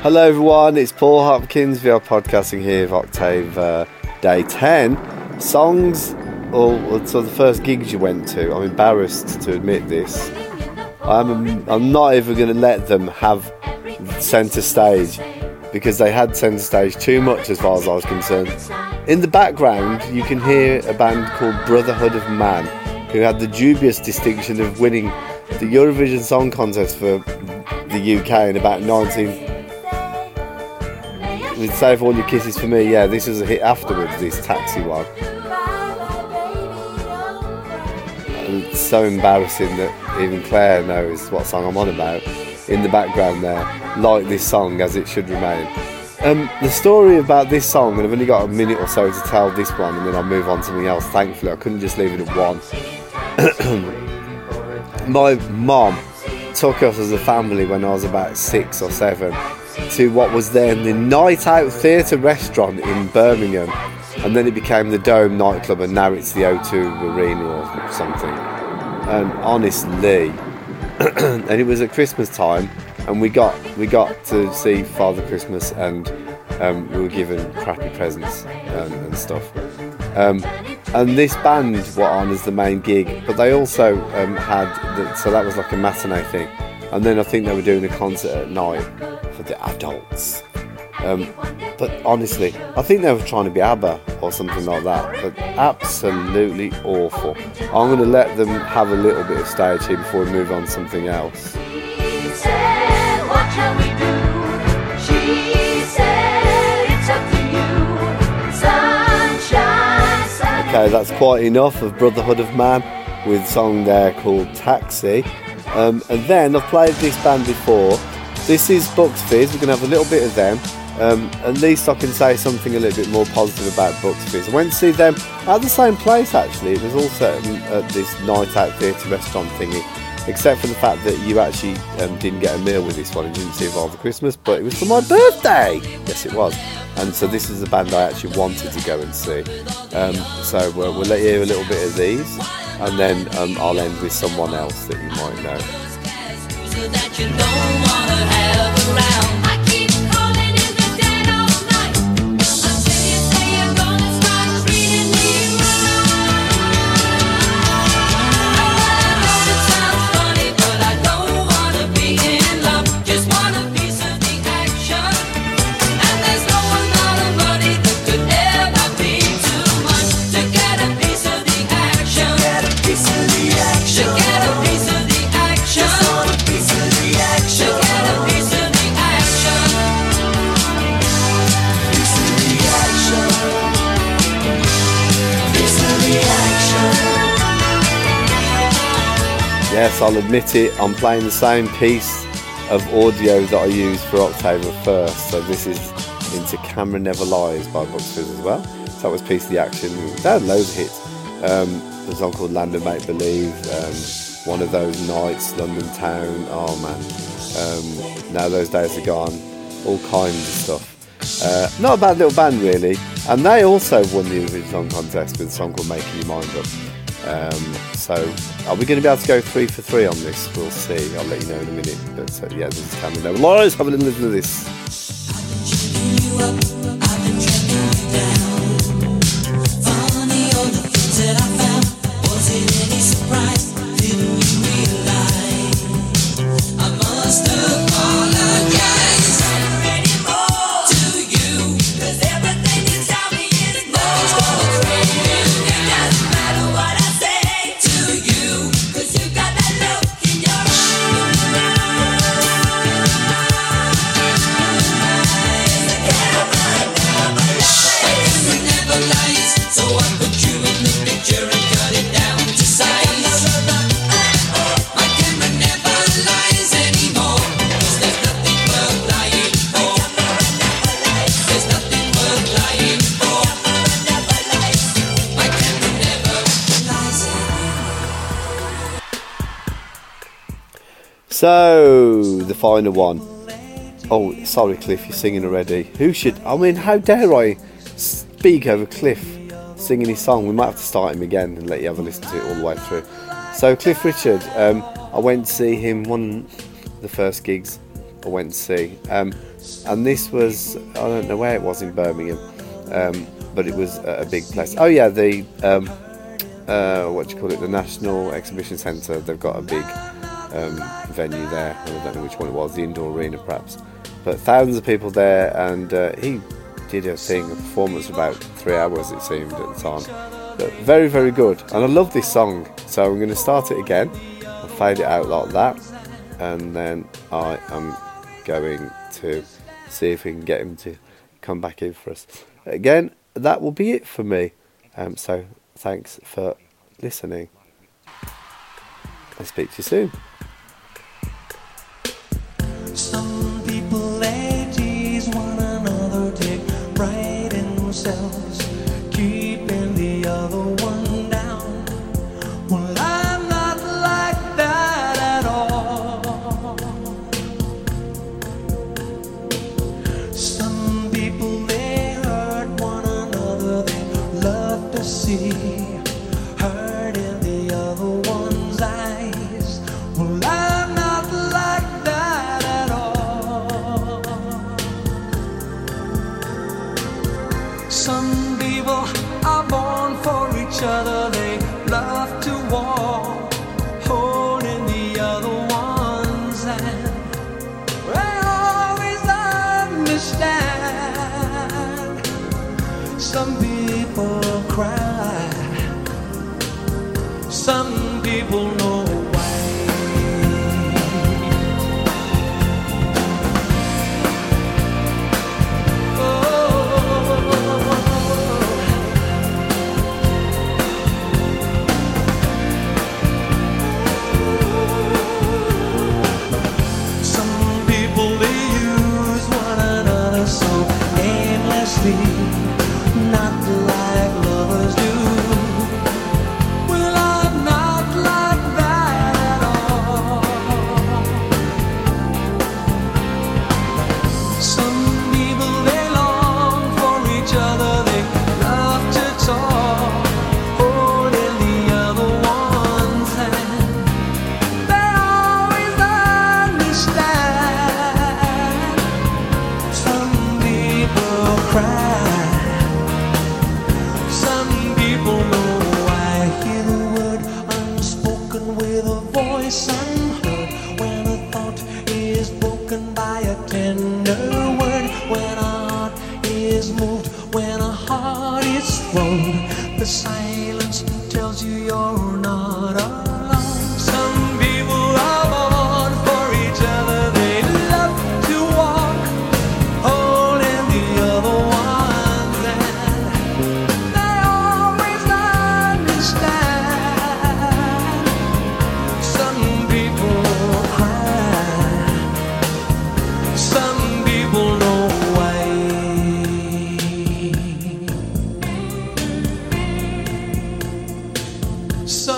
Hello everyone, it's Paul Hopkins. We are podcasting here with Octave Day 10. Songs, or so the first gigs you went to. I'm embarrassed to admit this. I'm not even going to let them have centre stage, because they had centre stage too much as far as I was concerned. In the background you can hear a band called Brotherhood of Man, who had the dubious distinction of winning the Eurovision Song Contest for the UK in about 19... With Save All Your Kisses For Me, yeah, this was a hit afterwards, this Taxi one. And it's so embarrassing that even Claire knows what song I'm on about in the background there, like this song as it should remain. The story about this song, and I've only got a minute or so to tell this one, and then I'll move on to something else. Thankfully, I couldn't just leave it at one. My mom took us as a family when I was about 6 or 7 to what was then the Night Out Theatre restaurant in Birmingham, and then it became the Dome nightclub, and now it's the O2 Arena or something. And honestly, and it was at Christmas time, and we got to see Father Christmas, and we were given crappy presents and stuff. And this band were on as the main gig, but they also so that was like a matinee thing, and then I think they were doing a concert at night for the adults. But honestly, I think they were trying to be ABBA or something like that, but absolutely awful. I'm going to let them have a little bit of stage here before we move on to something else. She said, what shall we do? She said, it's up to you. Sunshine, sunshine. Okay, that's quite enough of Brotherhood of Man with a song there called Taxi. And then I've played this band before. This is Bucks Fizz. We're going to have a little bit of them. At least I can say something a little bit more positive about Bucks Fizz. I went to see them at the same place actually. It was also at this Night Out Theatre restaurant thingy, except for the fact that you actually didn't get a meal with this one. You didn't see Father Christmas, but it was for my birthday. Yes, it was. And so this is a band I actually wanted to go and see. So we'll let you hear a little bit of these, and then I'll end with someone else that you might know. That you don't wanna have around. I keep calling in the dead of night until you say you're gonna start treating me right. I know it sounds funny, but I don't wanna be in love. Just want a piece of the action, and there's no amount of money that could ever be too much to get a piece of the action. Get a piece of the action. To get a piece of the action. Just want a piece of the action. To get a piece of the action. Piece of the action. Piece of the action. Yes, I'll admit it, I'm playing the same piece of audio that I used for October 1st. So this is Into Camera Never Lies by Bucks Fizz as well. So that was Piece of the Action. They had loads of hits. There's a song called Land of Make Believe, One of Those Nights, London Town, oh man. Now Those Days Are Gone, all kinds of stuff. Not a bad little band really. And they also won the Eurovision Song Contest with a song called Making Your Mind Up. So are we going to be able to go 3 for 3 on this? We'll see. I'll let you know in a minute. But yeah, this is Camera Never Lies. Have a little listen to this. You up, I've been tracking you down. Funny all the things that I found. Was it any surprise? Didn't you realize? I must apologize anymore to you, 'cause everything you tell me is no. It doesn't matter what I say to you, 'cause you got that look in your never lies, so I put you in the picture and cut it down to size. My camera never lies anymore, 'cause there's nothing worth lying for. There's nothing worth lying for. My camera never lies anymore. So, the final one. Oh, sorry Cliff, you're singing already. How dare I speak over Cliff singing his song? We might have to start him again and let you have a listen to it all the way through. So Cliff Richard, I went to see him one of the first gigs I went to see. And this was, I don't know where it was in Birmingham, but it was a big place. Oh yeah, the what do you call it? The National Exhibition Centre. They've got a big venue there. I don't know which one it was, the indoor arena perhaps. But thousands of people there, and he did a performance for about 3 hours it seemed at the time. But very, very good. And I love this song, so I'm going to start it again. I'll fade it out like that, and then I am going to see if we can get him to come back in for us. Again, that will be it for me. So thanks for listening. I'll speak to you soon. Some people they tease one another, take pride in themselves, keeping the other one down. Well, I'm not like that at all. Some people they hurt one another, they love to see hurt in the other one's eyes. Well, I'm not like that at all. Some people are born for each other, they love to walk, holding the other one's hand. They always understand. Some people cry, some people know why. Some people they use one another so aimlessly, not like lovers do. Well, I'm not like that at all. Some people they long for each other, they love to talk, holding the other one's hand. They always understand. Some people cry, some people know. I hear the word unspoken with a voice unheard. When a thought is broken by a tender word, when a heart is moved, when a heart is thrown, the silence tells you you're not alone. Some people are born for each other, they love to walk, holding the other one's hand. They always understand. Some people cry, some people know why. Some